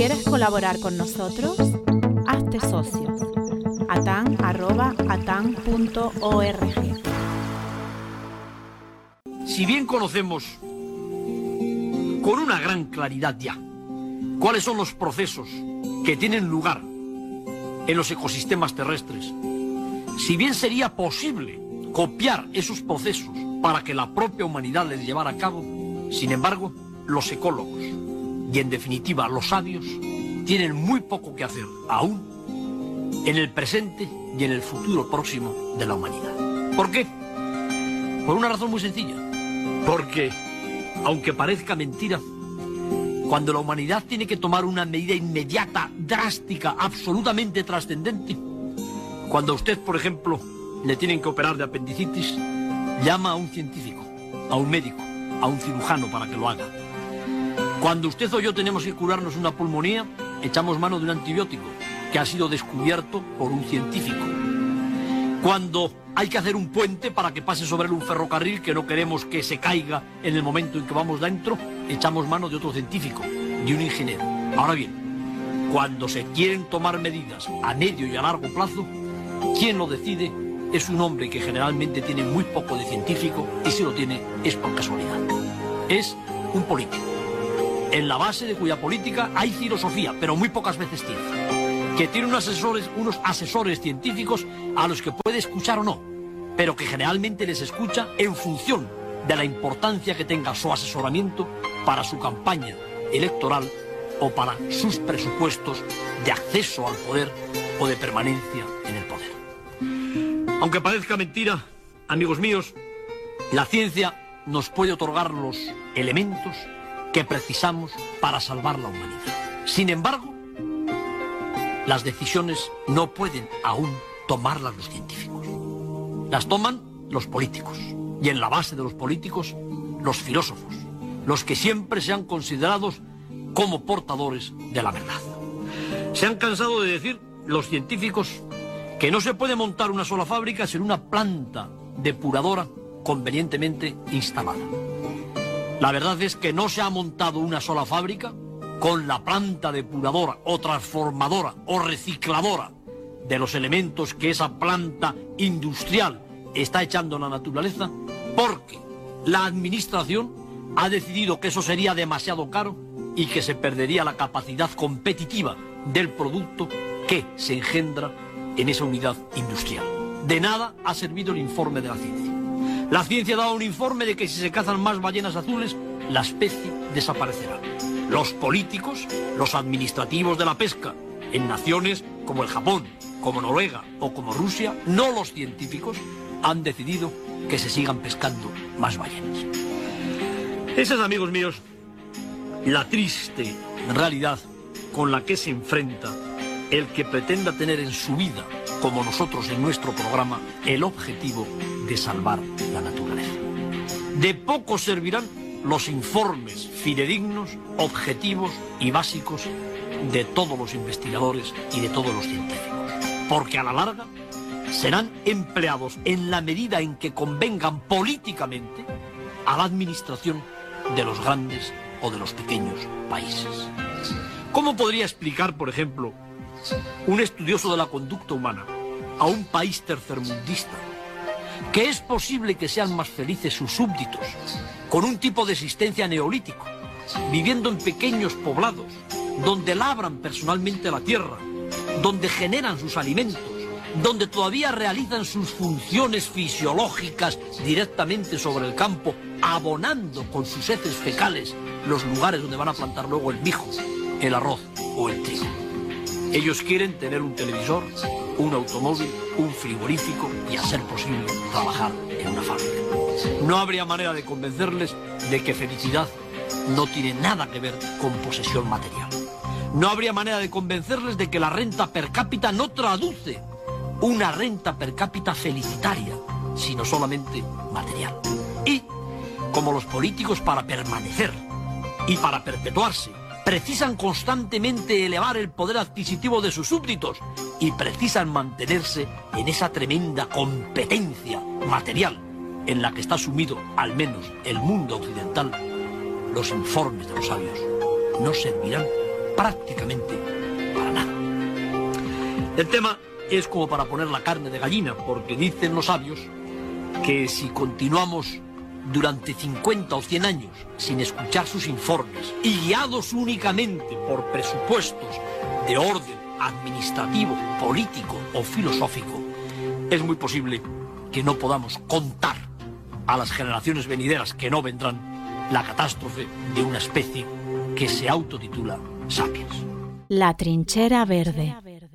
¿Quieres colaborar con nosotros? Hazte socio. atan@atan.org. Si bien conocemos con una gran claridad ya cuáles son los procesos que tienen lugar en los ecosistemas terrestres, si bien sería posible copiar esos procesos para que la propia humanidad les llevara a cabo, sin embargo, los ecólogos y en definitiva los sabios tienen muy poco que hacer aún en el presente y en el futuro próximo de la humanidad. ¿Por qué? Por una razón muy sencilla. Porque, aunque parezca mentira, cuando la humanidad tiene que tomar una medida inmediata, drástica, absolutamente trascendente, cuando a usted, por ejemplo, le tienen que operar de apendicitis, llama a un científico, a un médico, a un cirujano para que lo haga. Cuando usted o yo tenemos que curarnos una pulmonía, echamos mano de un antibiótico que ha sido descubierto por un científico. Cuando hay que hacer un puente para que pase sobre él un ferrocarril que no queremos que se caiga en el momento en que vamos dentro, echamos mano de otro científico, de un ingeniero. Ahora bien, cuando se quieren tomar medidas a medio y a largo plazo, quien lo decide es un hombre que generalmente tiene muy poco de científico, y si lo tiene es por casualidad. Es un político, en la base de cuya política hay filosofía, pero muy pocas veces ciencia, que tiene unos asesores científicos a los que puede escuchar o no, pero que generalmente les escucha en función de la importancia que tenga su asesoramiento para su campaña electoral o para sus presupuestos de acceso al poder o de permanencia en el poder. Aunque parezca mentira, amigos míos, la ciencia nos puede otorgar los elementos que precisamos para salvar la humanidad. Sin embargo, las decisiones no pueden aún tomarlas los científicos. Las toman los políticos. Y en la base de los políticos, los filósofos. Los que siempre se han considerado como portadores de la verdad. Se han cansado de decir los científicos que no se puede montar una sola fábrica sin una planta depuradora convenientemente instalada. La verdad es que no se ha montado una sola fábrica con la planta depuradora o transformadora o recicladora de los elementos que esa planta industrial está echando a la naturaleza, porque la administración ha decidido que eso sería demasiado caro y que se perdería la capacidad competitiva del producto que se engendra en esa unidad industrial. De nada ha servido el informe de la ciencia. La ciencia ha dado un informe de que si se cazan más ballenas azules, la especie desaparecerá. Los políticos, los administrativos de la pesca, en naciones como el Japón, como Noruega o como Rusia, no los científicos, han decidido que se sigan pescando más ballenas. Esa es, amigos míos, la triste realidad con la que se enfrenta el que pretenda tener en su vida, como nosotros en nuestro programa, el objetivo de salvar la naturaleza. De poco servirán los informes fidedignos, objetivos y básicos de todos los investigadores y de todos los científicos, porque a la larga serán empleados en la medida en que convengan políticamente a la administración de los grandes o de los pequeños países. ¿Cómo podría explicar, por ejemplo, un estudioso de la conducta humana a un país tercermundista que es posible que sean más felices sus súbditos con un tipo de existencia neolítico, viviendo en pequeños poblados, donde labran personalmente la tierra, donde generan sus alimentos, donde todavía realizan sus funciones fisiológicas directamente sobre el campo, abonando con sus heces fecales los lugares donde van a plantar luego el mijo, el arroz o el trigo? Ellos quieren tener un televisor, un automóvil, un frigorífico y, a ser posible, trabajar en una fábrica. No habría manera de convencerles de que felicidad no tiene nada que ver con posesión material. No habría manera de convencerles de que la renta per cápita no traduce una renta per cápita felicitaria, sino solamente material. Y, como los políticos para permanecer y para perpetuarse precisan constantemente elevar el poder adquisitivo de sus súbditos y precisan mantenerse en esa tremenda competencia material en la que está sumido al menos el mundo occidental, los informes de los sabios no servirán prácticamente para nada. El tema es como para poner la carne de gallina, porque dicen los sabios que si continuamos durante 50 o 100 años sin escuchar sus informes y guiados únicamente por presupuestos de orden administrativo, político o filosófico, es muy posible que no podamos contar a las generaciones venideras que no vendrán la catástrofe de una especie que se autotitula Sapiens. La trinchera verde.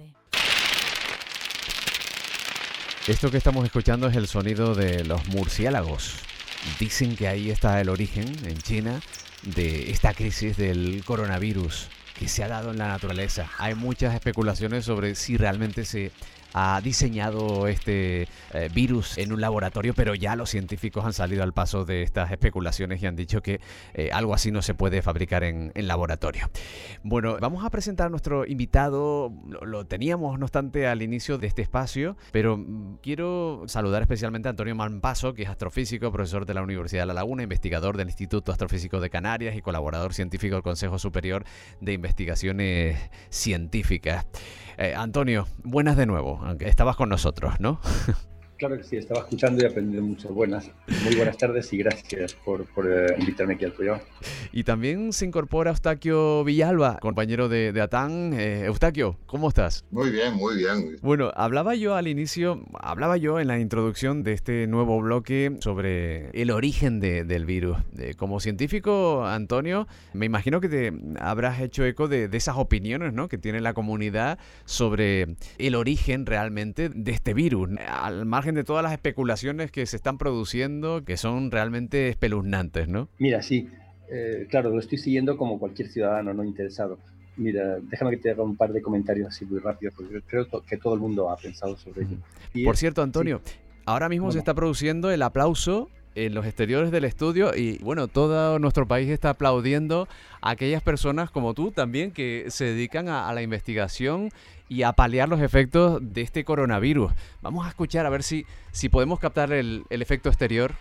Esto que estamos escuchando es el sonido de los murciélagos. Dicen que ahí está el origen, en China, de esta crisis del coronavirus que se ha dado en la naturaleza. Hay muchas especulaciones sobre si realmente se ha diseñado este virus en un laboratorio, pero ya los científicos han salido al paso de estas especulaciones y han dicho que algo así no se puede fabricar en laboratorio. Bueno, vamos a presentar a nuestro invitado. Lo teníamos, no obstante, al inicio de este espacio, pero quiero saludar especialmente a Antonio Malpaso, que es astrofísico, profesor de la Universidad de La Laguna, investigador del Instituto Astrofísico de Canarias y colaborador científico del Consejo Superior de Investigaciones Científicas. Antonio, buenas de nuevo, aunque estabas con nosotros, ¿no? Claro que sí, estaba escuchando y aprendiendo mucho. Muy buenas tardes y gracias por invitarme aquí al programa. Y también se incorpora Eustaquio Villalba, compañero de ATAN. Eustaquio, ¿cómo estás? Muy bien, muy bien. Bueno, hablaba yo en la introducción de este nuevo bloque sobre el origen del virus. Como científico, Antonio, me imagino que te habrás hecho eco de esas opiniones, ¿no?, que tiene la comunidad sobre el origen realmente de este virus, al margen de todas las especulaciones que se están produciendo, que son realmente espeluznantes, ¿no? Mira, sí, claro, lo estoy siguiendo como cualquier ciudadano no interesado. Mira, déjame que te haga un par de comentarios así muy rápidos, porque creo que todo el mundo ha pensado sobre ello. Por cierto, Antonio, sí, ahora mismo se está produciendo el aplauso en los exteriores del estudio y, bueno, todo nuestro país está aplaudiendo a aquellas personas como tú también que se dedican a la investigación y a paliar los efectos de este coronavirus. Vamos a escuchar a ver si podemos captar el efecto exterior.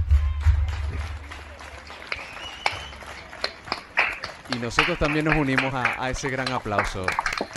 Y nosotros también nos unimos a ese gran aplauso.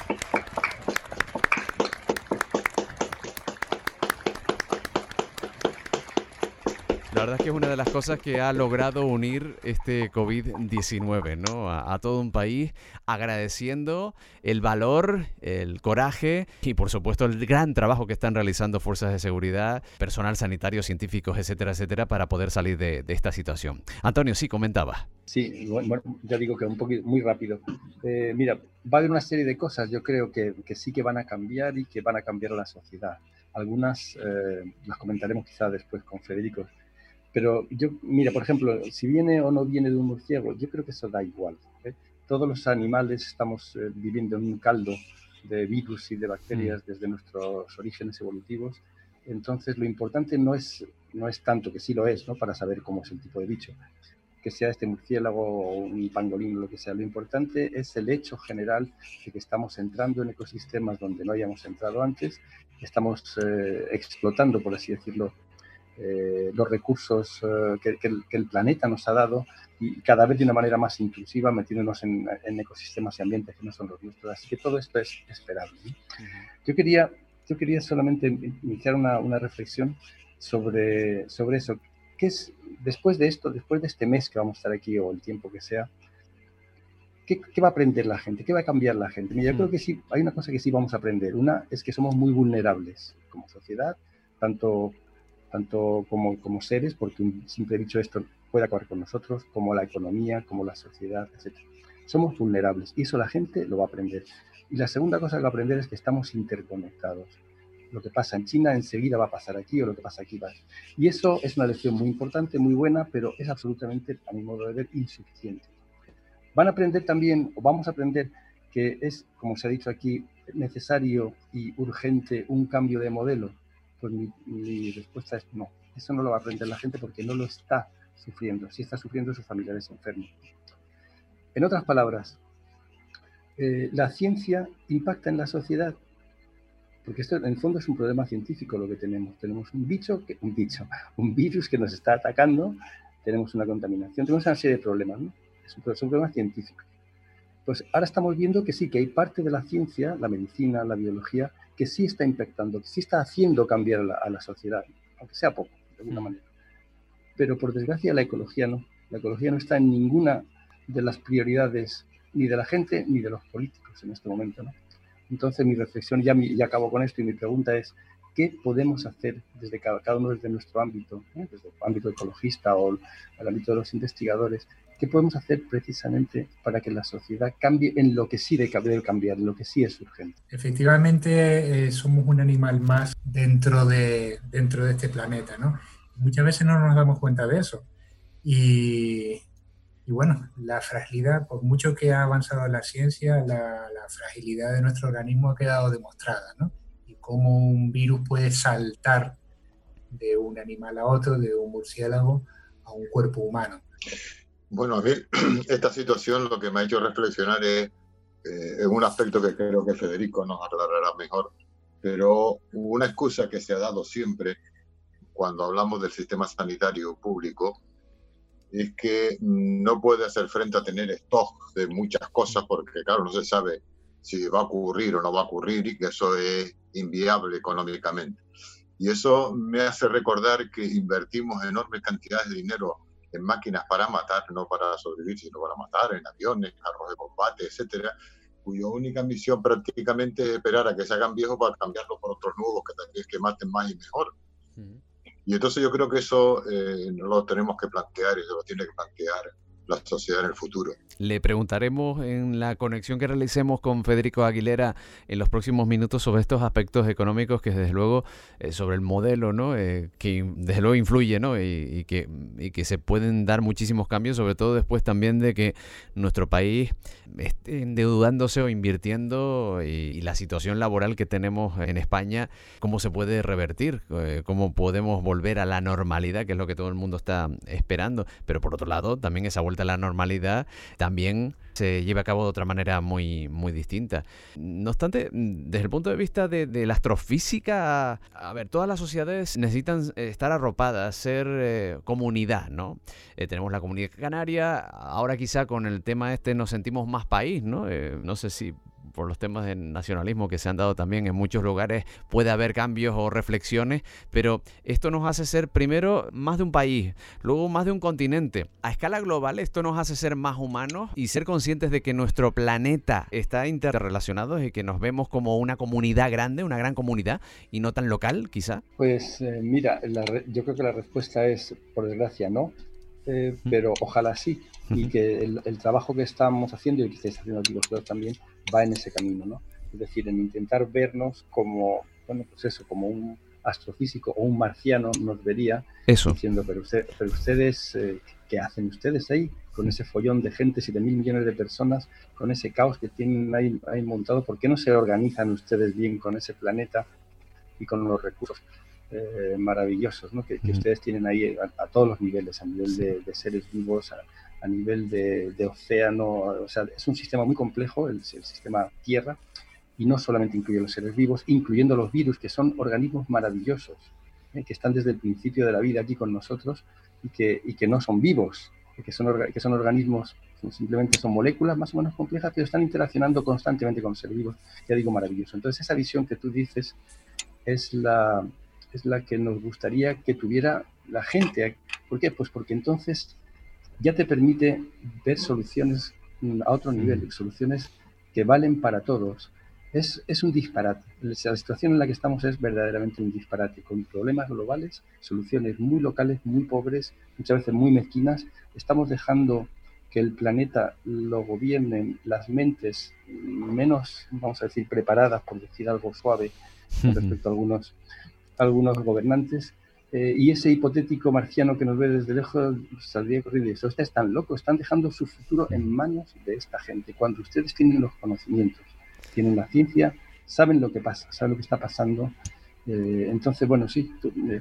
La verdad es que es una de las cosas que ha logrado unir este COVID-19, ¿no? A todo un país, agradeciendo el valor, el coraje y, por supuesto, el gran trabajo que están realizando fuerzas de seguridad, personal sanitario, científicos, etcétera, etcétera, para poder salir de esta situación. Antonio, sí, comentaba. Sí, bueno, ya digo que un poquito, muy rápido. Mira, va a haber una serie de cosas, yo creo que sí que van a cambiar y que van a cambiar la sociedad. Algunas las comentaremos quizá después con Federico. Pero mira, por ejemplo, si viene o no viene de un murciélago, yo creo que eso da igual, ¿eh? Todos los animales estamos viviendo en un caldo de virus y de bacterias desde nuestros orígenes evolutivos. Entonces, lo importante no es tanto, que sí lo es, ¿no?, para saber cómo es el tipo de bicho, que sea este murciélago o un pangolín o lo que sea. Lo importante es el hecho general de que estamos entrando en ecosistemas donde no hayamos entrado antes, estamos explotando, por así decirlo, los recursos que el planeta nos ha dado, y cada vez de una manera más inclusiva, metiéndonos en ecosistemas y ambientes que no son los nuestros. Así que todo esto es esperable, ¿sí? Yo quería solamente iniciar una reflexión sobre eso. ¿Qué es, después de esto, después de este mes que vamos a estar aquí, o el tiempo que sea, ¿qué va a aprender la gente? ¿Qué va a cambiar la gente? Mira, yo creo que sí, hay una cosa que sí vamos a aprender. Una es que somos muy vulnerables como sociedad, tanto como seres, porque un simple dicho esto puede acabar con nosotros, como la economía, como la sociedad, etc. Somos vulnerables y eso la gente lo va a aprender. Y la segunda cosa que va a aprender es que estamos interconectados. Lo que pasa en China enseguida va a pasar aquí, o lo que pasa aquí va. Y eso es una lección muy importante, muy buena, pero es absolutamente, a mi modo de ver, insuficiente. Van a aprender también, o vamos a aprender, que es, como se ha dicho aquí, necesario y urgente un cambio de modelo. Pues mi respuesta es no. Eso no lo va a aprender la gente porque no lo está sufriendo. Sí está sufriendo sus familiares enfermos. En otras palabras, la ciencia impacta en la sociedad, porque esto en el fondo es un problema científico lo que tenemos. Tenemos un virus que nos está atacando, tenemos una contaminación, tenemos una serie de problemas, ¿no? Es un problema científico. Pues ahora estamos viendo que sí, que hay parte de la ciencia, la medicina, la biología, que sí está impactando, que sí está haciendo cambiar a la sociedad, aunque sea poco, de alguna manera. Pero por desgracia la ecología no. La ecología no está en ninguna de las prioridades ni de la gente ni de los políticos en este momento, ¿no? Entonces mi reflexión, ya acabo con esto, y mi pregunta es, ¿qué podemos hacer desde cada uno desde nuestro ámbito, desde el ámbito ecologista o el ámbito de los investigadores? ¿Qué podemos hacer precisamente para que la sociedad cambie en lo que sí debe cambiar, en lo que sí es urgente? Efectivamente, somos un animal más dentro de este planeta, ¿no? Muchas veces no nos damos cuenta de eso. Y bueno, la fragilidad, por mucho que ha avanzado la ciencia, la fragilidad de nuestro organismo ha quedado demostrada, ¿no? Y cómo un virus puede saltar de un animal a otro, de un murciélago a un cuerpo humano. Bueno, a mí esta situación lo que me ha hecho reflexionar es un aspecto que creo que Federico nos aclarará mejor, pero una excusa que se ha dado siempre cuando hablamos del sistema sanitario público es que no puede hacer frente a tener stock de muchas cosas porque, claro, no se sabe si va a ocurrir o no va a ocurrir y que eso es inviable económicamente. Y eso me hace recordar que invertimos enormes cantidades de dinero en máquinas para matar, no para sobrevivir, sino para matar, en aviones, carros de combate, etcétera, cuya única misión prácticamente es esperar a que se hagan viejos para cambiarlos por otros nuevos que maten más y mejor. Y entonces yo creo que eso lo tenemos que plantear y se lo tiene que plantear la sociedad en el futuro. Le preguntaremos en la conexión que realicemos con Federico Aguilera en los próximos minutos sobre estos aspectos económicos que desde luego sobre el modelo, ¿no? Que desde luego influye, ¿no? y que se pueden dar muchísimos cambios, sobre todo después también de que nuestro país esté endeudándose o invirtiendo y la situación laboral que tenemos en España, cómo se puede revertir, cómo podemos volver a la normalidad, que es lo que todo el mundo está esperando. Pero por otro lado, también esa vuelta a la normalidad también se lleva a cabo de otra manera muy, muy distinta. No obstante, desde el punto de vista de la astrofísica, a ver, todas las sociedades necesitan estar arropadas, ser comunidad, ¿no? Tenemos la Comunidad Canaria, ahora quizá con el tema nos sentimos más país, ¿no? No sé si por los temas de nacionalismo que se han dado también en muchos lugares puede haber cambios o reflexiones, pero esto nos hace ser primero más de un país, luego más de un continente. A escala global esto nos hace ser más humanos y ser conscientes de que nuestro planeta está interrelacionado y que nos vemos como una comunidad grande, una gran comunidad y no tan local quizá. Pues mira, yo creo que la respuesta es, por desgracia, no. Pero ojalá sí, y que el trabajo que estamos haciendo y que estáis haciendo aquí vosotros también va en ese camino, ¿no? Es decir, en intentar vernos como, bueno, pues eso, como un astrofísico o un marciano nos vería eso. Diciendo, pero ustedes, ¿qué hacen ustedes ahí con ese follón de gente, 7.000 millones de personas, con ese caos que tienen ahí montado? ¿Por qué no se organizan ustedes bien con ese planeta y con los recursos maravillosos, ¿no? que ustedes tienen ahí a todos los niveles, a nivel de seres vivos, a nivel de océano? O sea, es un sistema muy complejo, el sistema Tierra, y no solamente incluye los seres vivos, incluyendo los virus, que son organismos maravillosos, que están desde el principio de la vida aquí con nosotros y que no son vivos, que son organismos, simplemente son moléculas más o menos complejas, pero están interaccionando constantemente con los seres vivos. Ya digo, maravilloso. Entonces esa visión que tú dices es la que nos gustaría que tuviera la gente. ¿Por qué? Pues porque entonces ya te permite ver soluciones a otro nivel, soluciones que valen para todos. Es un disparate. La situación en la que estamos es verdaderamente un disparate, con problemas globales, soluciones muy locales, muy pobres, muchas veces muy mezquinas. Estamos dejando que el planeta lo gobiernen las mentes menos, vamos a decir, preparadas, por decir algo suave, con respecto a algunos gobernantes, y ese hipotético marciano que nos ve desde lejos saldría corriendo y dice: ustedes están locos, están dejando su futuro en manos de esta gente, cuando ustedes tienen los conocimientos, tienen la ciencia, saben lo que pasa, saben lo que está pasando. Entonces, bueno, sí,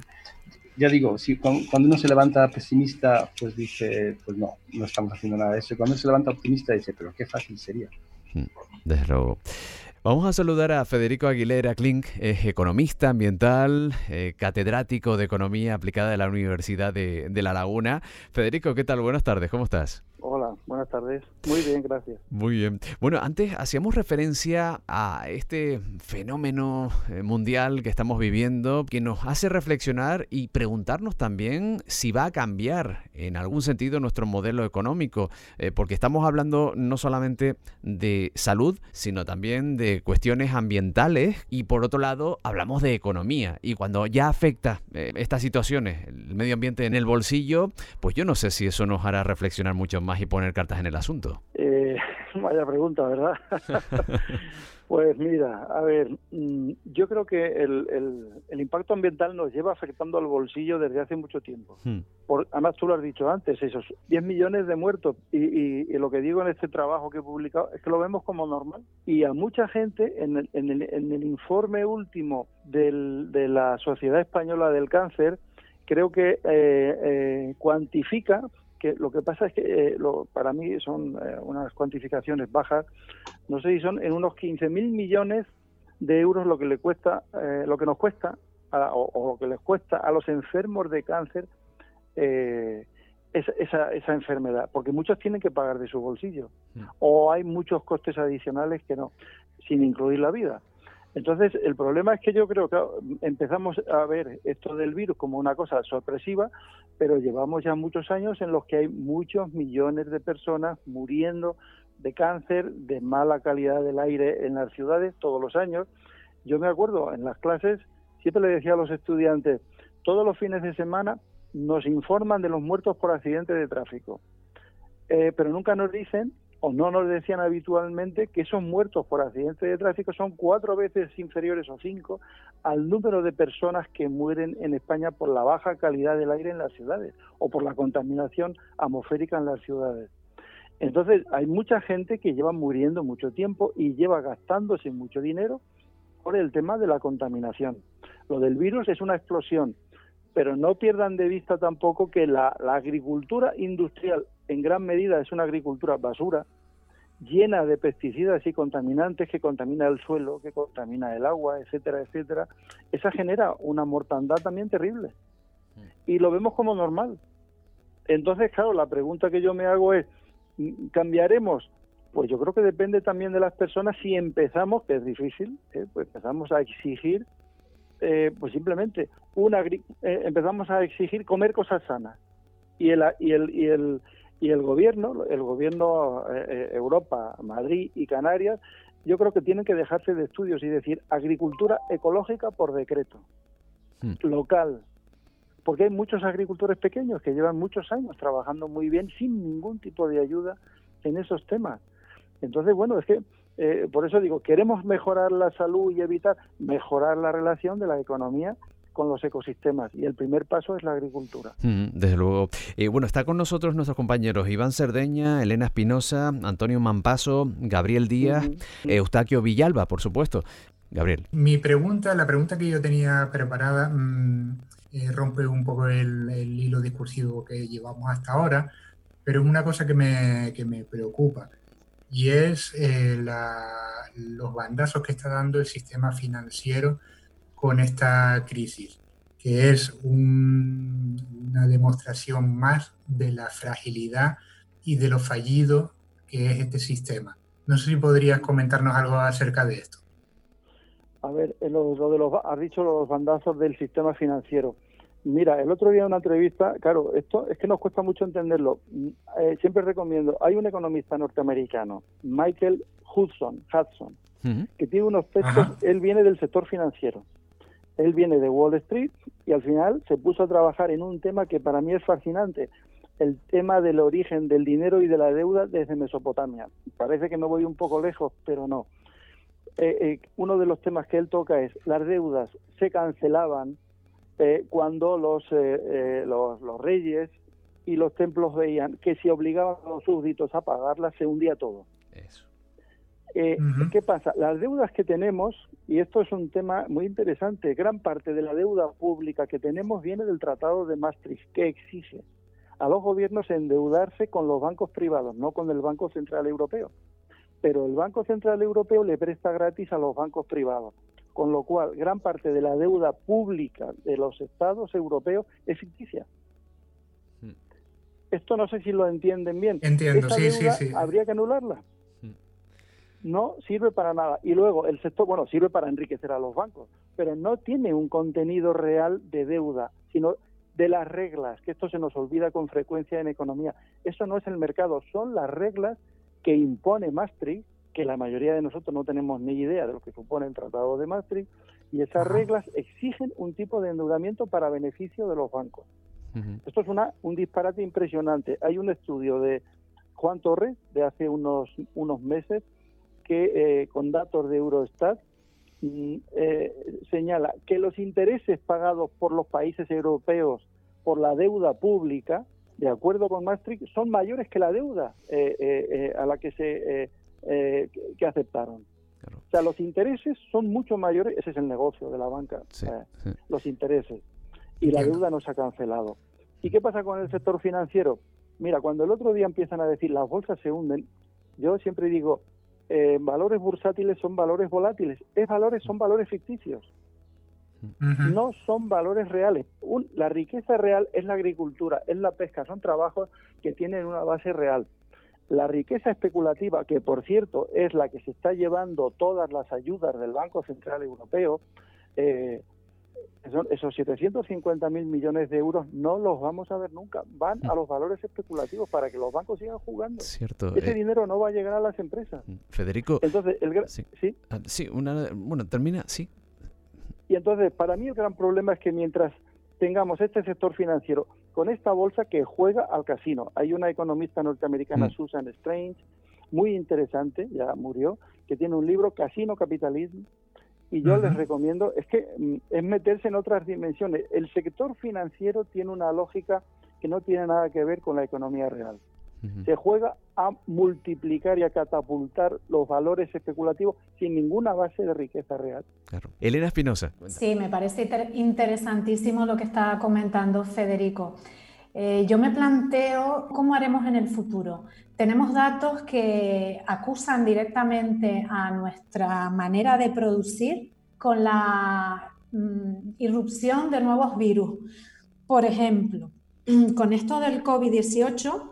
ya digo, si cuando uno se levanta pesimista, pues dice, pues no estamos haciendo nada de eso. Y cuando uno se levanta optimista, dice, pero qué fácil sería. Desde luego. Vamos a saludar a Federico Aguilera Klink, es economista ambiental, catedrático de Economía Aplicada de la Universidad de La Laguna. Federico, ¿qué tal? Buenas tardes, ¿cómo estás? Hola, buenas buenas tardes. Muy bien, gracias. Muy bien. Bueno, antes hacíamos referencia a este fenómeno mundial que estamos viviendo, que nos hace reflexionar y preguntarnos también si va a cambiar en algún sentido nuestro modelo económico, porque estamos hablando no solamente de salud, sino también de cuestiones ambientales y por otro lado hablamos de economía. Y cuando ya afecta estas situaciones, el medio ambiente en el bolsillo, pues yo no sé si eso nos hará reflexionar mucho más y poner cartas en el asunto. Vaya pregunta, ¿verdad? Pues mira, a ver, yo creo que el impacto ambiental nos lleva afectando al bolsillo desde hace mucho tiempo. Además, tú lo has dicho antes, esos 10 millones de muertos, y lo que digo en este trabajo que he publicado es que lo vemos como normal. Y a mucha gente, en el informe último de la Sociedad Española del Cáncer, creo que cuantifica, que lo que pasa es que para mí son unas cuantificaciones bajas, no sé si son en unos 15.000 millones de euros lo que le cuesta, lo que nos cuesta o lo que les cuesta a los enfermos de cáncer esa enfermedad, porque muchos tienen que pagar de su bolsillo o hay muchos costes adicionales que no, sin incluir la vida. Entonces, el problema es que yo creo que empezamos a ver esto del virus como una cosa sorpresiva, pero llevamos ya muchos años en los que hay muchos millones de personas muriendo de cáncer, de mala calidad del aire en las ciudades todos los años. Yo me acuerdo en las clases, siempre le decía a los estudiantes, todos los fines de semana nos informan de los muertos por accidentes de tráfico, pero nunca nos dicen, o no nos decían habitualmente, que esos muertos por accidentes de tráfico son 4 veces inferiores o 5 al número de personas que mueren en España por la baja calidad del aire en las ciudades o por la contaminación atmosférica en las ciudades. Entonces, hay mucha gente que lleva muriendo mucho tiempo y lleva gastándose mucho dinero por el tema de la contaminación. Lo del virus es una explosión, pero no pierdan de vista tampoco que la agricultura industrial en gran medida es una agricultura basura, llena de pesticidas y contaminantes, que contamina el suelo, que contamina el agua, etcétera, etcétera. Esa genera una mortandad también terrible. Y lo vemos como normal. Entonces, claro, la pregunta que yo me hago es, ¿cambiaremos? Pues yo creo que depende también de las personas si empezamos, que es difícil, pues empezamos a exigir, pues simplemente, empezamos a exigir comer cosas sanas. Y el gobierno, Europa, Madrid y Canarias, yo creo que tienen que dejarse de estudios y decir agricultura ecológica por decreto, local, porque hay muchos agricultores pequeños que llevan muchos años trabajando muy bien sin ningún tipo de ayuda en esos temas. Entonces, bueno, es que por eso digo, queremos mejorar la salud y evitar mejorar la relación de la economía con los ecosistemas, y el primer paso es la agricultura. Desde luego. Bueno, está con nosotros nuestros compañeros Iván Cerdeña, Elena Espinosa, Antonio Mampaso, Gabriel Díaz, Eustaquio Villalba, por supuesto. Gabriel. La pregunta que yo tenía preparada rompe un poco el hilo discursivo que llevamos hasta ahora, pero es una cosa que me preocupa, y es los bandazos que está dando el sistema financiero con esta crisis, que es una demostración más de la fragilidad y de lo fallido que es este sistema. No sé si podrías comentarnos algo acerca de esto. A ver, has dicho los bandazos del sistema financiero. Mira, el otro día en una entrevista, claro, esto es que nos cuesta mucho entenderlo. Siempre recomiendo, hay un economista norteamericano, Michael Hudson, que tiene unos textos, él viene del sector financiero. Él viene de Wall Street y al final se puso a trabajar en un tema que para mí es fascinante, el tema del origen del dinero y de la deuda desde Mesopotamia. Parece que me voy un poco lejos, pero no. Uno de los temas que él toca es las deudas se cancelaban cuando los reyes y los templos veían que si obligaban a los súbditos a pagarlas se hundía todo. Eso. ¿Qué pasa? Las deudas que tenemos, y esto es un tema muy interesante, gran parte de la deuda pública que tenemos viene del Tratado de Maastricht, que exige a los gobiernos endeudarse con los bancos privados, no con el Banco Central Europeo. Pero el Banco Central Europeo le presta gratis a los bancos privados, con lo cual gran parte de la deuda pública de los estados europeos es ficticia. Esto no sé si lo entienden bien. Entiendo, Esa sí, deuda sí. habría que anularla. No sirve para nada. Y luego el sector, bueno, sirve para enriquecer a los bancos, pero no tiene un contenido real de deuda, sino de las reglas, que esto se nos olvida con frecuencia en economía. Eso no es el mercado, son las reglas que impone Maastricht, que la mayoría de nosotros no tenemos ni idea de lo que supone el Tratado de Maastricht, y esas reglas exigen un tipo de endeudamiento para beneficio de los bancos. Esto es un disparate impresionante. Hay un estudio de Juan Torres de hace unos meses que con datos de Eurostat señala que los intereses pagados por los países europeos por la deuda pública, de acuerdo con Maastricht, son mayores que la deuda a la que que aceptaron. Claro. O sea, los intereses son mucho mayores, ese es el negocio de la banca, los intereses, y la deuda no se ha cancelado. ¿Y qué pasa con el sector financiero? Mira, cuando el otro día empiezan a decir las bolsas se hunden, yo siempre digo, valores bursátiles son valores volátiles, son valores ficticios, no son valores reales. La riqueza real es la agricultura, es la pesca, son trabajos que tienen una base real. La riqueza especulativa, que por cierto es la que se está llevando todas las ayudas del Banco Central Europeo, esos 750.000 millones de euros no los vamos a ver nunca. Van a los valores especulativos para que los bancos sigan jugando. Cierto. Ese dinero no va a llegar a las empresas. Federico. Entonces, termina, sí. Y entonces, para mí el gran problema es que mientras tengamos este sector financiero con esta bolsa que juega al casino. Hay una economista norteamericana, Susan Strange, muy interesante, ya murió, que tiene un libro, Casino Capitalismo, y yo les recomiendo, es meterse en otras dimensiones. El sector financiero tiene una lógica que no tiene nada que ver con la economía real. Se juega a multiplicar y a catapultar los valores especulativos sin ninguna base de riqueza real. Claro. Elena Espinosa. Sí, me parece interesantísimo lo que está comentando Federico. Yo me planteo cómo haremos en el futuro. Tenemos datos que acusan directamente a nuestra manera de producir con la irrupción de nuevos virus. Por ejemplo, con esto del COVID-19,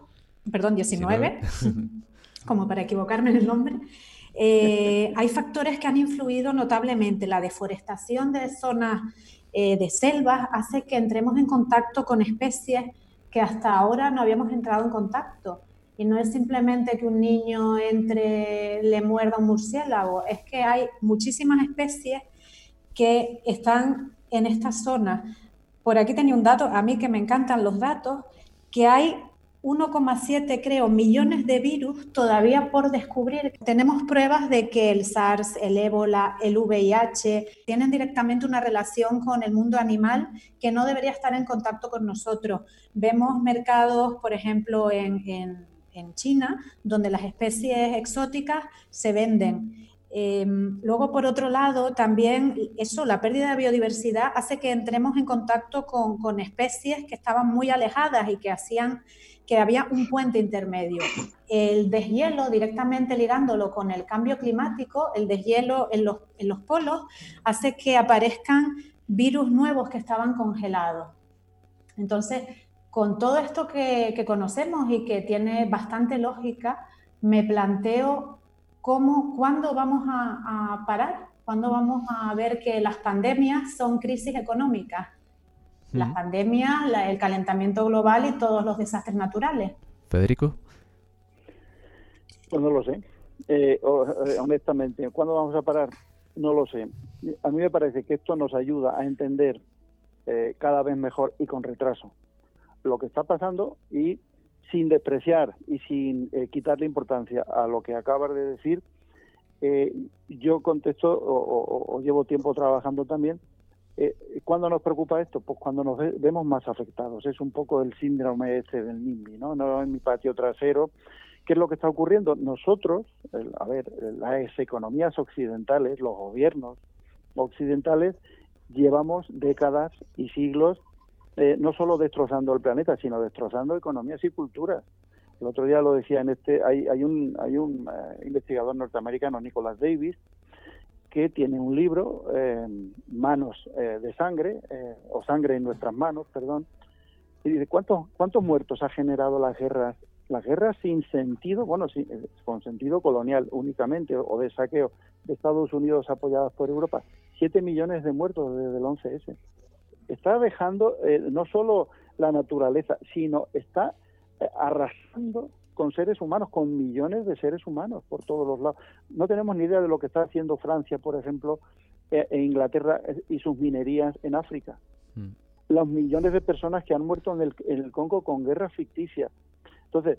como para equivocarme en el nombre, hay factores que han influido notablemente. La deforestación de zonas de selvas hace que entremos en contacto con especies que hasta ahora no habíamos entrado en contacto. Y no es simplemente que un niño le muerda un murciélago, es que hay muchísimas especies que están en esta zona. Por aquí tenía un dato, a mí que me encantan los datos, que hay 1,7 millones de virus todavía por descubrir. Tenemos pruebas de que el SARS, el ébola, el VIH tienen directamente una relación con el mundo animal que no debería estar en contacto con nosotros. Vemos mercados, por ejemplo, en China, donde las especies exóticas se venden. Luego, por otro lado, también la pérdida de biodiversidad hace que entremos en contacto con especies que estaban muy alejadas y que hacían que había un puente intermedio. El deshielo, directamente ligándolo con el cambio climático, el deshielo en los polos hace que aparezcan virus nuevos que estaban congelados. Entonces, con todo esto que conocemos y que tiene bastante lógica, me planteo ¿cuándo vamos a parar? ¿Cuándo vamos a ver que las pandemias son crisis económicas? Las pandemias, el calentamiento global y todos los desastres naturales. ¿Federico? Pues no lo sé. Honestamente, ¿cuándo vamos a parar? No lo sé. A mí me parece que esto nos ayuda a entender cada vez mejor y con retraso lo que está pasando, y sin despreciar y sin quitarle importancia a lo que acabas de decir. Yo contesto o llevo tiempo trabajando también. ¿Cuándo nos preocupa esto? Pues cuando nos vemos más afectados. Es un poco el síndrome del NIMBY, ¿no? En mi patio trasero. ¿Qué es lo que está ocurriendo? Nosotros, las economías occidentales, los gobiernos occidentales, llevamos décadas y siglos no solo destrozando el planeta, sino destrozando economías y culturas. El otro día lo decía hay un investigador norteamericano, Nicholas Davis, que tiene un libro, Manos de Sangre, o Sangre en nuestras manos, perdón, Y dice, ¿cuántos muertos ha generado las guerras? Las guerras sin sentido, bueno, sí, con sentido colonial únicamente, o de saqueo de Estados Unidos apoyadas por Europa. 7 millones de muertos desde el 11S. Está dejando no solo la naturaleza, sino está arrasando con seres humanos, con millones de seres humanos por todos los lados. No tenemos ni idea de lo que está haciendo Francia, por ejemplo, e Inglaterra y sus minerías en África. Los millones de personas que han muerto en el Congo con guerras ficticias. Entonces,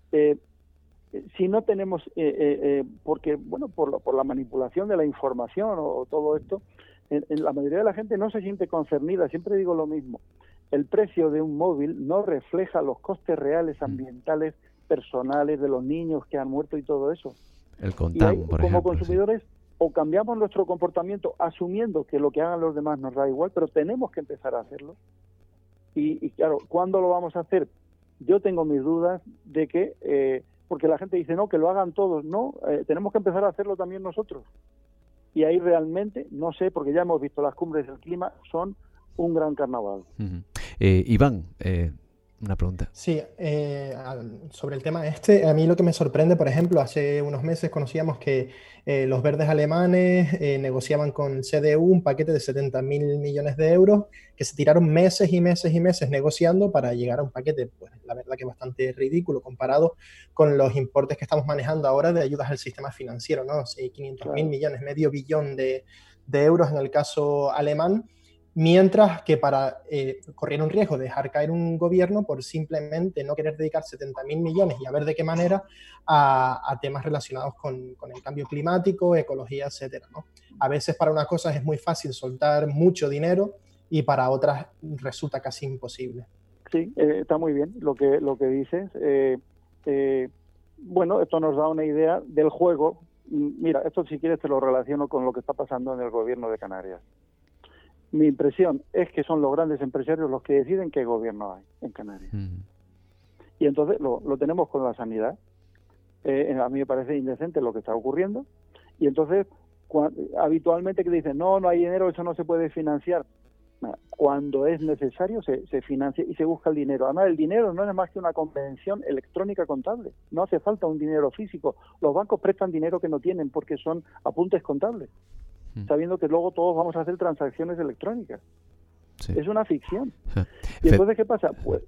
si no tenemos, porque bueno, por la manipulación de la información o todo esto, en la mayoría de la gente no se siente concernida. Siempre digo lo mismo. El precio de un móvil no refleja los costes reales ambientales, personales, de los niños que han muerto y todo eso. El Contam, por ejemplo. Como consumidores, sí, o cambiamos nuestro comportamiento asumiendo que lo que hagan los demás nos da igual, pero tenemos que empezar a hacerlo. Y claro, ¿cuándo lo vamos a hacer? Yo tengo mis dudas de que, porque la gente dice, no, que lo hagan todos. No, tenemos que empezar a hacerlo también nosotros. Y ahí realmente, no sé, porque ya hemos visto las cumbres del clima, son un gran carnaval. Iván, una pregunta. Sí, sobre el tema a mí lo que me sorprende, por ejemplo, hace unos meses conocíamos que los verdes alemanes negociaban con CDU un paquete de 70.000 millones de euros que se tiraron meses y meses y meses negociando para llegar a un paquete, pues la verdad que bastante ridículo comparado con los importes que estamos manejando ahora de ayudas al sistema financiero, ¿no? 500.000 millones, medio billón de euros en el caso alemán. Mientras que correr un riesgo de dejar caer un gobierno por simplemente no querer dedicar 70.000 millones y a ver de qué manera a temas relacionados con el cambio climático, ecología, etcétera, ¿no? A veces para unas cosas es muy fácil soltar mucho dinero y para otras resulta casi imposible. Sí, está muy bien lo que dices. Bueno, esto nos da una idea del juego. Mira, esto si quieres te lo relaciono con lo que está pasando en el gobierno de Canarias. Mi impresión es que son los grandes empresarios los que deciden qué gobierno hay en Canarias. Y entonces lo tenemos con la sanidad. A mí me parece indecente lo que está ocurriendo. Y entonces, habitualmente que dicen, no hay dinero, eso no se puede financiar. Cuando es necesario se financia y se busca el dinero. Además, el dinero no es más que una convención electrónica contable. No hace falta un dinero físico. Los bancos prestan dinero que no tienen porque son apuntes contables, sabiendo que luego todos vamos a hacer transacciones electrónicas. Sí. Es una ficción. Y entonces, ¿qué pasa? Pues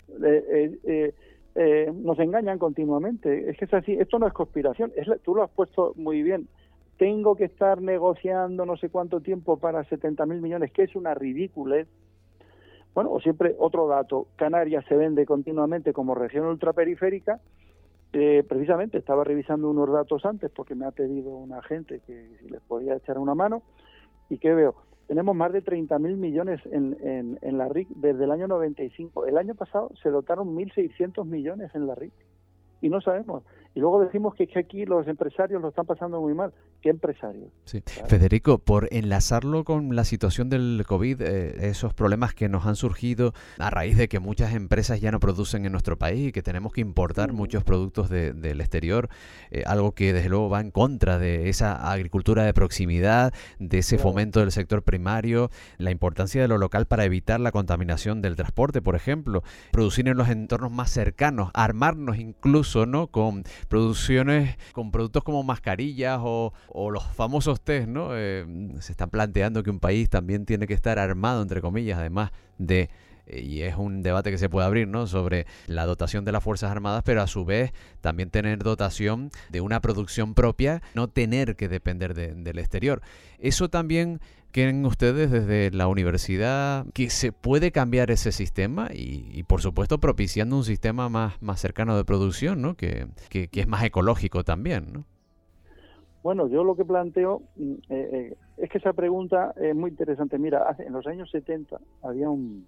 nos engañan continuamente. Es que es así. Esto no es conspiración. Tú lo has puesto muy bien. Tengo que estar negociando no sé cuánto tiempo para 70.000 millones, que es una ridiculez. Bueno, o siempre otro dato. Canarias se vende continuamente como región ultraperiférica. Precisamente estaba revisando unos datos antes porque me ha pedido una gente que si les podía echar una mano. ¿Y qué veo? Tenemos más de 30.000 millones en la RIC desde el año 95. El año pasado se dotaron 1.600 millones en la RIC. Y no sabemos. Y luego decimos que aquí los empresarios lo están pasando muy mal. ¿Qué empresarios? Sí. Claro. Federico, por enlazarlo con la situación del COVID, esos problemas que nos han surgido a raíz de que muchas empresas ya no producen en nuestro país y que tenemos que importar muchos productos del exterior, algo que desde luego va en contra de esa agricultura de proximidad, de ese fomento del sector primario, la importancia de lo local para evitar la contaminación del transporte, por ejemplo, producir en los entornos más cercanos, armarnos incluso, ¿no?, con producciones, con productos como mascarillas o los famosos test, ¿no? Se está planteando que un país también tiene que estar armado, entre comillas, además de, y es un debate que se puede abrir, ¿no?, sobre la dotación de las Fuerzas Armadas, pero a su vez también tener dotación de una producción propia, no tener que depender del exterior. Eso también... ¿Creen ustedes desde la universidad que se puede cambiar ese sistema y por supuesto propiciando un sistema más cercano de producción, ¿no?, que es más ecológico también, ¿no? Bueno, yo lo que planteo es que esa pregunta es muy interesante. Mira, en los años 70 había un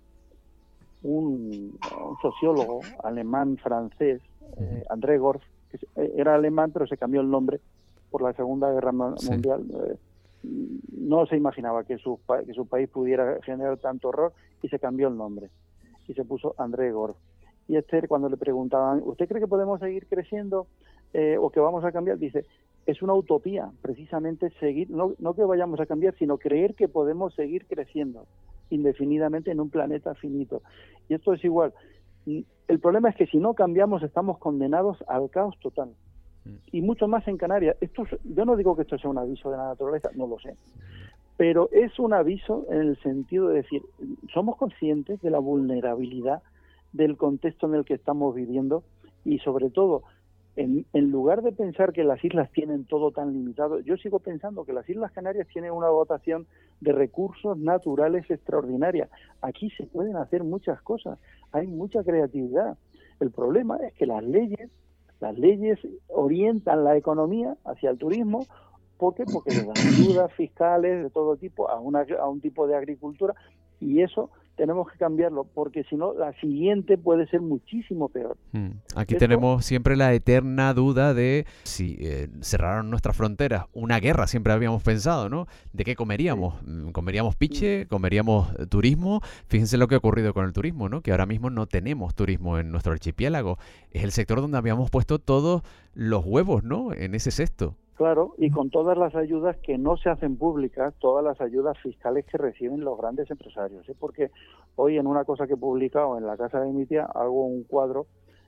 sociólogo alemán-francés, André Gorz, que era alemán pero se cambió el nombre por la Segunda Guerra Mundial. No se imaginaba que su país pudiera generar tanto horror y se cambió el nombre y se puso André Gorz. Y cuando le preguntaban, ¿usted cree que podemos seguir creciendo o que vamos a cambiar? Dice, es una utopía precisamente seguir, no que vayamos a cambiar, sino creer que podemos seguir creciendo indefinidamente en un planeta finito. Y esto es igual. El problema es que si no cambiamos estamos condenados al caos total. Y mucho más en Canarias. Yo no digo que esto sea un aviso de la naturaleza, no lo sé. Pero es un aviso en el sentido de decir, somos conscientes de la vulnerabilidad del contexto en el que estamos viviendo y sobre todo, en lugar de pensar que las islas tienen todo tan limitado, yo sigo pensando que las Islas Canarias tienen una dotación de recursos naturales extraordinaria. Aquí se pueden hacer muchas cosas, hay mucha creatividad. El problema es que las leyes orientan la economía hacia el turismo. ¿Por qué? Porque les dan ayudas fiscales de todo tipo a un tipo de agricultura, y eso tenemos que cambiarlo, porque si no, la siguiente puede ser muchísimo peor. Aquí tenemos siempre la eterna duda de si cerraron nuestras fronteras, una guerra siempre habíamos pensado, ¿no? ¿De qué comeríamos? Sí. ¿Comeríamos piche? ¿Comeríamos turismo? Fíjense lo que ha ocurrido con el turismo, ¿no? Que ahora mismo no tenemos turismo en nuestro archipiélago. Es el sector donde habíamos puesto todos los huevos, ¿no? En ese cesto. Claro, y con todas las ayudas que no se hacen públicas, todas las ayudas fiscales que reciben los grandes empresarios. Porque hoy en una cosa que he publicado en la casa de mi tía, hago un cuadro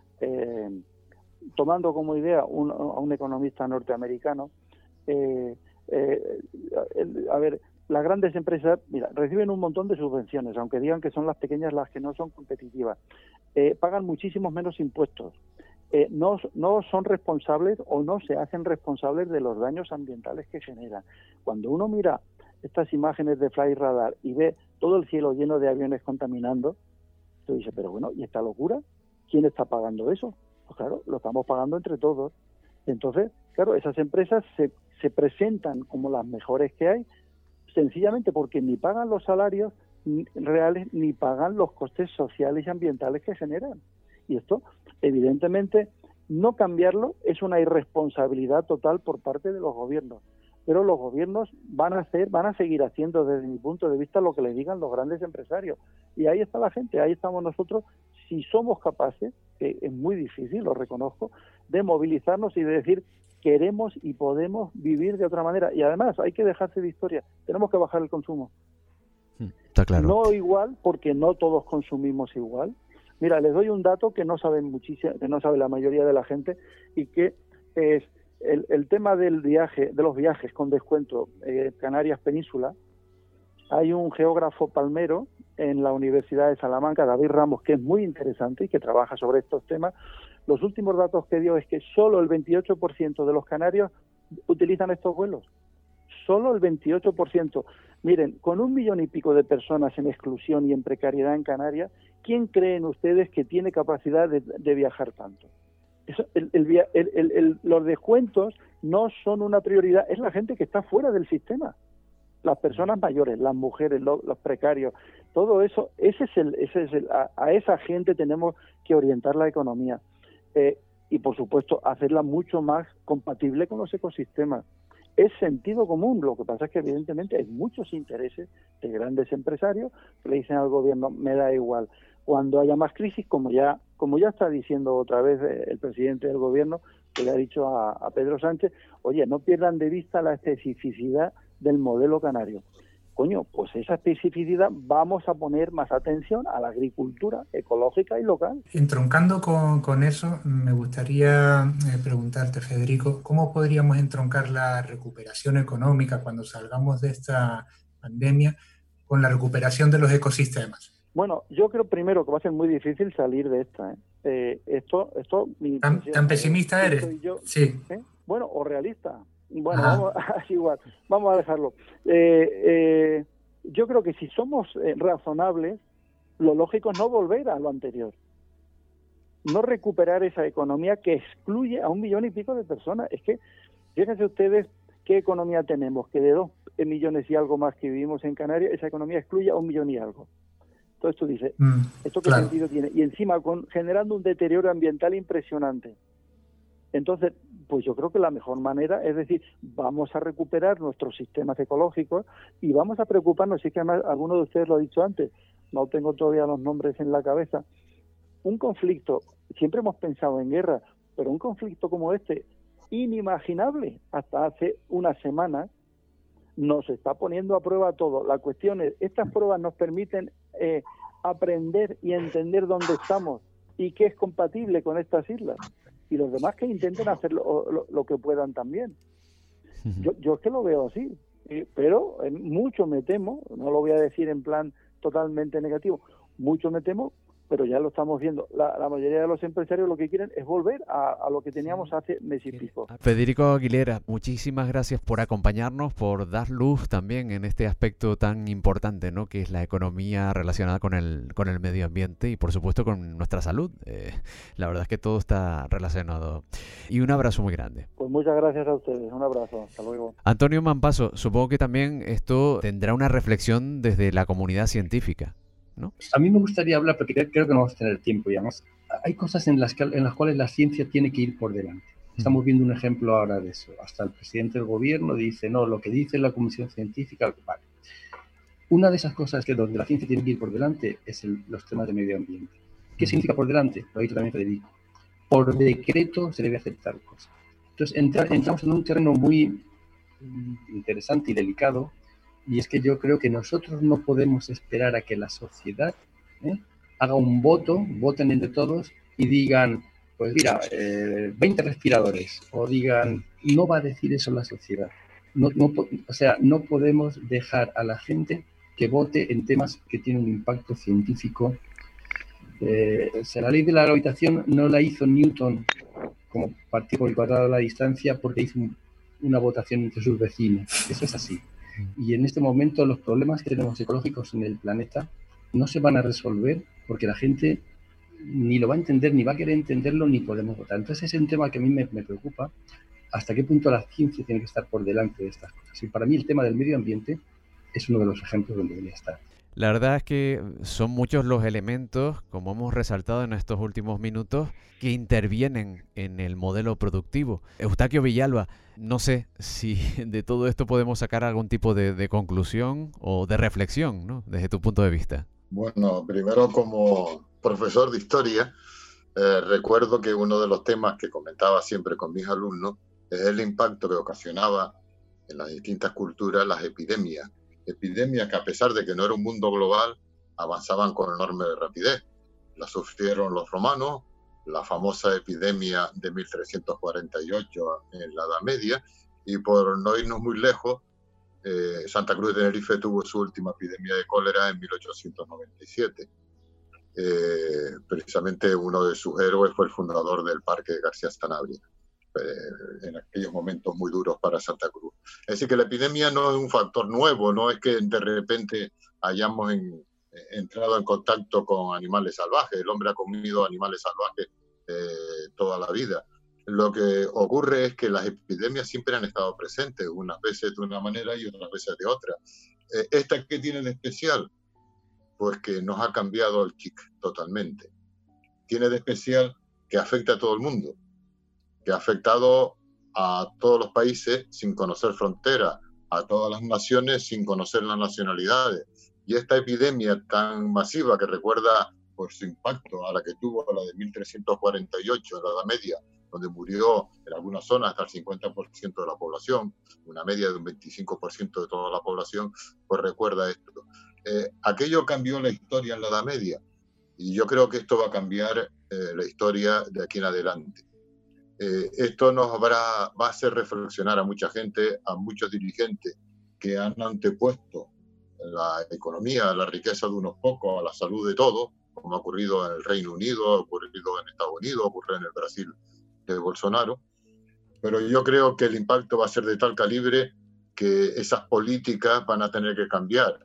tomando como idea a un economista norteamericano. A ver, las grandes empresas, mira, reciben un montón de subvenciones, aunque digan que son las pequeñas las que no son competitivas. Pagan muchísimos menos impuestos. No son responsables o no se hacen responsables de los daños ambientales que generan. Cuando uno mira estas imágenes de Fly Radar y ve todo el cielo lleno de aviones contaminando, se dice, pero bueno, ¿y esta locura? ¿Quién está pagando eso? Pues claro, lo estamos pagando entre todos. Entonces, claro, esas empresas se presentan como las mejores que hay, sencillamente porque ni pagan los salarios reales ni pagan los costes sociales y ambientales que generan. Y esto, evidentemente, no cambiarlo es una irresponsabilidad total por parte de los gobiernos. Pero los gobiernos van a seguir haciendo, desde mi punto de vista, lo que les digan los grandes empresarios. Y ahí está la gente, ahí estamos nosotros, si somos capaces, que es muy difícil, lo reconozco, de movilizarnos y de decir, queremos y podemos vivir de otra manera. Y además, hay que dejarse de historia, tenemos que bajar el consumo. Está claro. No igual, porque no todos consumimos igual. Mira, les doy un dato que no saben muchísimo, que no sabe la mayoría de la gente, y que es el tema de los viajes con descuento Canarias Península. Hay un geógrafo palmero en la Universidad de Salamanca, David Ramos, que es muy interesante y que trabaja sobre estos temas. Los últimos datos que dio es que solo el 28% de los canarios utilizan estos vuelos. Solo el 28%. Miren, con 1 millón y pico de personas en exclusión y en precariedad en Canarias, ¿quién creen ustedes que tiene capacidad de viajar tanto? Eso, los descuentos no son una prioridad, es la gente que está fuera del sistema. Las personas mayores, las mujeres, los precarios, todo eso, a esa gente tenemos que orientar la economía. Y, por supuesto, hacerla mucho más compatible con los ecosistemas. Es sentido común, lo que pasa es que evidentemente hay muchos intereses de grandes empresarios que le dicen al gobierno, me da igual. Cuando haya más crisis, como ya está diciendo otra vez el presidente del gobierno, que le ha dicho a Pedro Sánchez, oye, no pierdan de vista la especificidad del modelo canario. Coño, pues esa especificidad vamos a poner más atención a la agricultura ecológica y local. Entroncando con eso, me gustaría preguntarte, Federico, ¿cómo podríamos entroncar la recuperación económica cuando salgamos de esta pandemia con la recuperación de los ecosistemas? Bueno, yo creo primero que va a ser muy difícil salir de esta. ¿Tan pesimista eres? Yo, sí. Bueno, o realista. Bueno, vamos a dejarlo. Yo creo que si somos razonables, lo lógico es no volver a lo anterior. No recuperar esa economía que excluye a 1 millón y pico de personas. Es que, fíjense ustedes qué economía tenemos, que de 2 millones y algo más que vivimos en Canarias, esa economía excluye a 1 millón y algo. Entonces tú dices, ¿esto qué sentido tiene? Y encima generando un deterioro ambiental impresionante. Entonces, pues yo creo que la mejor manera es decir, vamos a recuperar nuestros sistemas ecológicos y vamos a preocuparnos, sí que además alguno de ustedes lo ha dicho antes, no tengo todavía los nombres en la cabeza, un conflicto, siempre hemos pensado en guerra, pero un conflicto como este, inimaginable hasta hace unas semanas, nos está poniendo a prueba todo. La cuestión es, estas pruebas nos permiten aprender y entender dónde estamos. sí que es compatible con estas islas, y los demás que intenten hacer lo que puedan también. Yo es que lo veo así, pero mucho me temo, no lo voy a decir en plan totalmente negativo, mucho me temo, pero ya lo estamos viendo. La mayoría de los empresarios lo que quieren es volver a lo que teníamos hace mes y pico. Federico Aguilera, muchísimas gracias por acompañarnos, por dar luz también en este aspecto tan importante, ¿no?, que es la economía relacionada con el medio ambiente y, por supuesto, con nuestra salud. La verdad es que todo está relacionado. Y un abrazo muy grande. Pues muchas gracias a ustedes. Un abrazo. Hasta luego. Antonio Mampaso, supongo que también esto tendrá una reflexión desde la comunidad científica, ¿no? A mí me gustaría hablar, porque creo que no vamos a tener tiempo y además hay cosas en las cuales la ciencia tiene que ir por delante. Estamos viendo un ejemplo ahora de eso. Hasta el presidente del gobierno dice, no, lo que dice la comisión científica, vale. Una de esas cosas que donde la ciencia tiene que ir por delante es los temas de medio ambiente. ¿Qué significa por delante? Lo ha dicho también Federico. Por decreto se debe aceptar cosas. Entonces entramos en un terreno muy interesante y delicado. Y es que yo creo que nosotros no podemos esperar a que la sociedad haga un voten entre todos y digan, pues mira, 20 respiradores, o digan, no va a decir eso la sociedad. O sea, no podemos dejar a la gente que vote en temas que tienen un impacto científico. O sea, la ley de la gravitación no la hizo Newton como partido por el cuadrado de la distancia porque hizo una votación entre sus vecinos. Eso es así. Y en este momento los problemas que tenemos ecológicos en el planeta no se van a resolver porque la gente ni lo va a entender, ni va a querer entenderlo, ni podemos votar. Entonces es un tema que a mí me preocupa, hasta qué punto la ciencia tiene que estar por delante de estas cosas. Y para mí el tema del medio ambiente es uno de los ejemplos donde debería estar. La verdad es que son muchos los elementos, como hemos resaltado en estos últimos minutos, que intervienen en el modelo productivo. Eustaquio Villalba, no sé si de todo esto podemos sacar algún tipo de conclusión o de reflexión, ¿no?, desde tu punto de vista. Bueno, primero como profesor de historia, recuerdo que uno de los temas que comentaba siempre con mis alumnos es el impacto que ocasionaba en las distintas culturas las epidemias. Epidemias que, a pesar de que no era un mundo global, avanzaban con enorme rapidez. La sufrieron los romanos, la famosa epidemia de 1348 en la Edad Media, y por no irnos muy lejos, Santa Cruz de Tenerife tuvo su última epidemia de cólera en 1897. Precisamente uno de sus héroes fue el fundador del Parque García Sanabria, en aquellos momentos muy duros para Santa Cruz. Es decir, que la epidemia no es un factor nuevo, no es que de repente hayamos entrado en contacto con animales salvajes. El hombre ha comido animales salvajes toda la vida. Lo que ocurre es que las epidemias siempre han estado presentes, unas veces de una manera y otras veces de otra. ¿Esta qué tiene de especial? Pues que nos ha cambiado el chip totalmente. Tiene de especial que afecta a todo el mundo, que ha afectado a todos los países sin conocer fronteras, a todas las naciones sin conocer las nacionalidades. Y esta epidemia tan masiva, que recuerda por su impacto a la que tuvo la de 1348 en la Edad Media, donde murió en algunas zonas hasta el 50% de la población, una media de un 25% de toda la población, pues recuerda esto. Aquello cambió la historia en la Edad Media, y yo creo que esto va a cambiar la historia de aquí en adelante. Esto va a hacer reflexionar a mucha gente, a muchos dirigentes que han antepuesto la economía, la riqueza de unos pocos, a la salud de todos, como ha ocurrido en el Reino Unido, ha ocurrido en Estados Unidos, ocurre en el Brasil de Bolsonaro. Pero yo creo que el impacto va a ser de tal calibre que esas políticas van a tener que cambiar.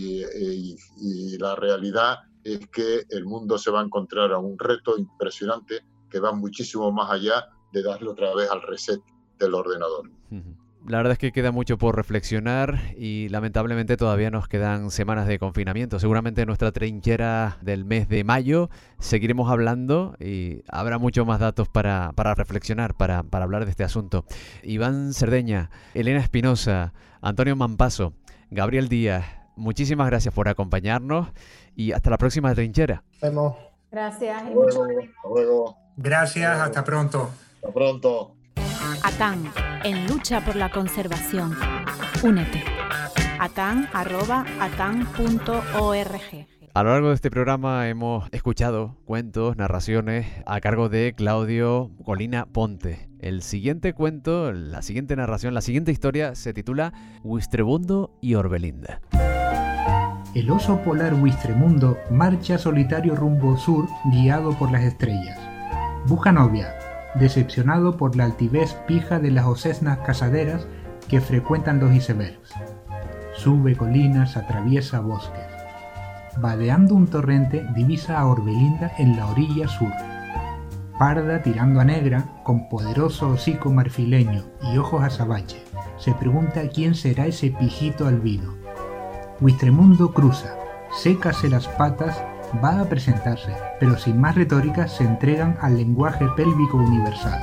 Y la realidad es que el mundo se va a encontrar a un reto impresionante que va muchísimo más allá de darle otra vez al reset del ordenador. La verdad es que queda mucho por reflexionar y lamentablemente todavía nos quedan semanas de confinamiento. Seguramente en nuestra trinchera del mes de mayo seguiremos hablando y habrá muchos más datos para reflexionar, para hablar de este asunto. Iván Cerdeña, Elena Espinosa, Antonio Mampaso, Gabriel Díaz, muchísimas gracias por acompañarnos y hasta la próxima trinchera. Nos vemos. Gracias. Hasta luego. Gracias, hasta pronto. Hasta pronto. ATAN, en lucha por la conservación. Únete. atan@atan.org A lo largo de este programa hemos escuchado cuentos, narraciones a cargo de Claudio Colina Ponte. El siguiente cuento, la siguiente narración, la siguiente historia se titula Huistremundo y Orbelinda. El oso polar Huistremundo marcha solitario rumbo sur, guiado por las estrellas. Busca novia, decepcionado por la altivez pija de las osesnas casaderas que frecuentan los icebergs. Sube colinas, atraviesa bosques. Vadeando un torrente, divisa a Orbelinda en la orilla sur. Parda tirando a negra, con poderoso hocico marfileño y ojos azabache, se pregunta quién será ese pijito albino. Huistremundo cruza, sécase las patas, va a presentarse, pero sin más retórica se entregan al lenguaje pélvico universal.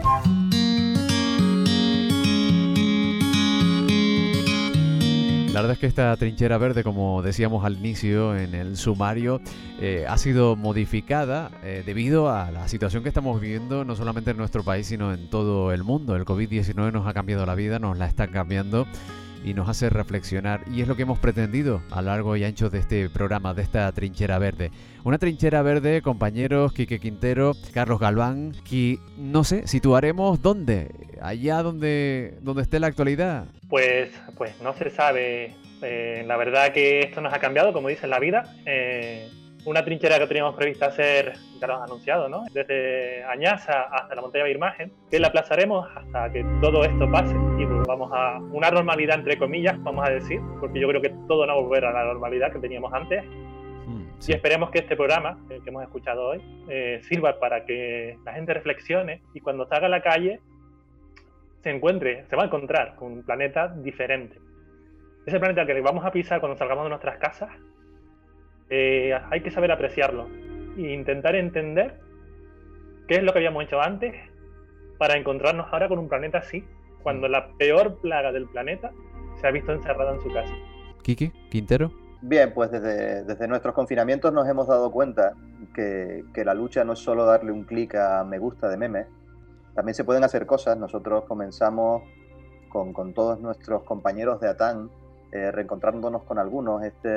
La verdad es que esta trinchera verde, como decíamos al inicio en el sumario, ha sido modificada debido a la situación que estamos viviendo no solamente en nuestro país, sino en todo el mundo. El COVID-19 nos ha cambiado la vida, nos la está cambiando y nos hace reflexionar, y es lo que hemos pretendido a lo largo y ancho de este programa, de esta trinchera verde. Una trinchera verde, compañeros, Quique Quintero, Carlos Galván, que no sé, situaremos ¿dónde? Allá donde esté la actualidad. Pues no se sabe. La verdad que esto nos ha cambiado, como dice, la vida. Una trinchera que teníamos prevista hacer, ya lo han anunciado, ¿no? Desde Añasa hasta la montaña Virmagen, que la aplazaremos hasta que todo esto pase y volvamos a una normalidad, entre comillas, vamos a decir, porque yo creo que todo no va a volver a la normalidad que teníamos antes. Sí. Y esperemos que este programa, el que hemos escuchado hoy, sirva para que la gente reflexione y cuando salga a la calle se va a encontrar con un planeta diferente. Ese planeta que vamos a pisar cuando salgamos de nuestras casas, hay que saber apreciarlo e intentar entender qué es lo que habíamos hecho antes para encontrarnos ahora con un planeta así, cuando la peor plaga del planeta se ha visto encerrada en su casa. Quique Quintero. Bien, pues desde nuestros confinamientos nos hemos dado cuenta que la lucha no es solo darle un clic a me gusta de memes, también se pueden hacer cosas. Nosotros comenzamos con todos nuestros compañeros de ATAN, reencontrándonos con algunos,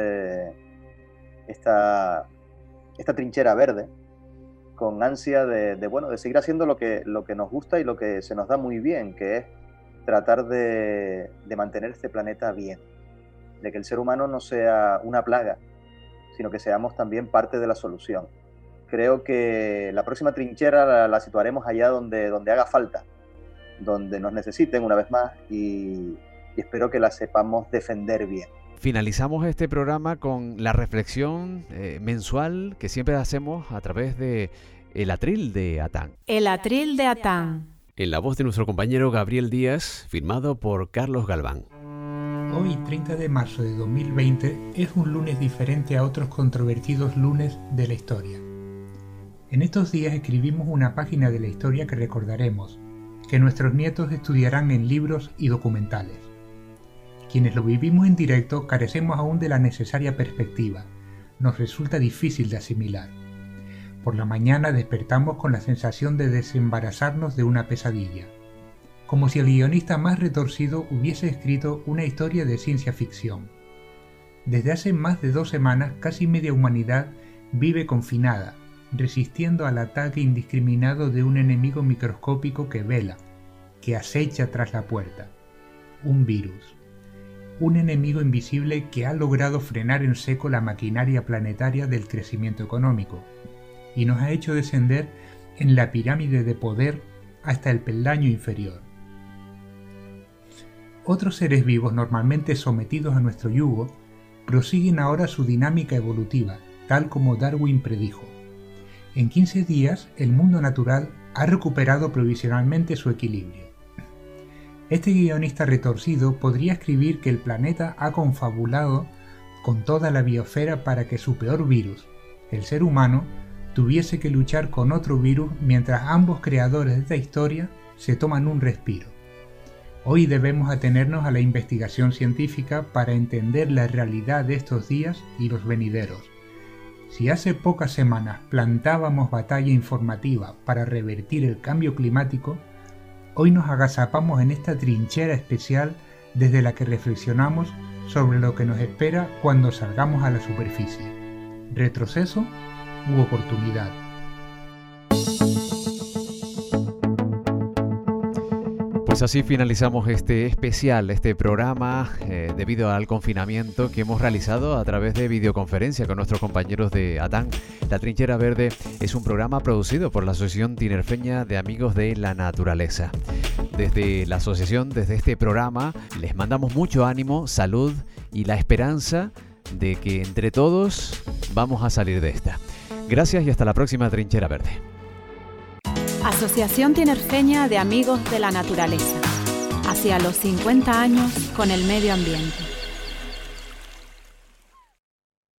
esta trinchera verde, con ansia de seguir haciendo lo que nos gusta y lo que se nos da muy bien, que es tratar de mantener este planeta bien, de que el ser humano no sea una plaga, sino que seamos también parte de la solución. Creo que la próxima trinchera la situaremos allá donde haga falta, donde nos necesiten una vez más, y espero que la sepamos defender bien. Finalizamos este programa con la reflexión mensual que siempre hacemos a través de El Atril de Atán. El Atril de Atán. En la voz de nuestro compañero Gabriel Díaz, firmado por Carlos Galván. Hoy, 30 de marzo de 2020, es un lunes diferente a otros controvertidos lunes de la historia. En estos días escribimos una página de la historia que recordaremos, que nuestros nietos estudiarán en libros y documentales. Quienes lo vivimos en directo carecemos aún de la necesaria perspectiva. Nos resulta difícil de asimilar. Por la mañana despertamos con la sensación de desembarazarnos de una pesadilla, como si el guionista más retorcido hubiese escrito una historia de ciencia ficción. Desde hace más de 2 semanas, casi media humanidad vive confinada, resistiendo al ataque indiscriminado de un enemigo microscópico que vela, que acecha tras la puerta. Un virus. Un enemigo invisible que ha logrado frenar en seco la maquinaria planetaria del crecimiento económico y nos ha hecho descender en la pirámide de poder hasta el peldaño inferior. Otros seres vivos normalmente sometidos a nuestro yugo prosiguen ahora su dinámica evolutiva, tal como Darwin predijo. En 15 días, el mundo natural ha recuperado provisionalmente su equilibrio. Este guionista retorcido podría escribir que el planeta ha confabulado con toda la biosfera para que su peor virus, el ser humano, tuviese que luchar con otro virus mientras ambos creadores de esta historia se toman un respiro. Hoy debemos atenernos a la investigación científica para entender la realidad de estos días y los venideros. Si hace pocas semanas plantábamos batalla informativa para revertir el cambio climático, hoy nos agazapamos en esta trinchera especial desde la que reflexionamos sobre lo que nos espera cuando salgamos a la superficie. retroceso u oportunidad. Pues así finalizamos este especial, este programa debido al confinamiento que hemos realizado a través de videoconferencia con nuestros compañeros de ATAN. La Trinchera Verde es un programa producido por la Asociación Tinerfeña de Amigos de la Naturaleza. Desde la asociación, desde este programa, les mandamos mucho ánimo, salud y la esperanza de que entre todos vamos a salir de esta. Gracias y hasta la próxima Trinchera Verde. Asociación Tinerfeña de Amigos de la Naturaleza. Hacia los 50 años con el medio ambiente.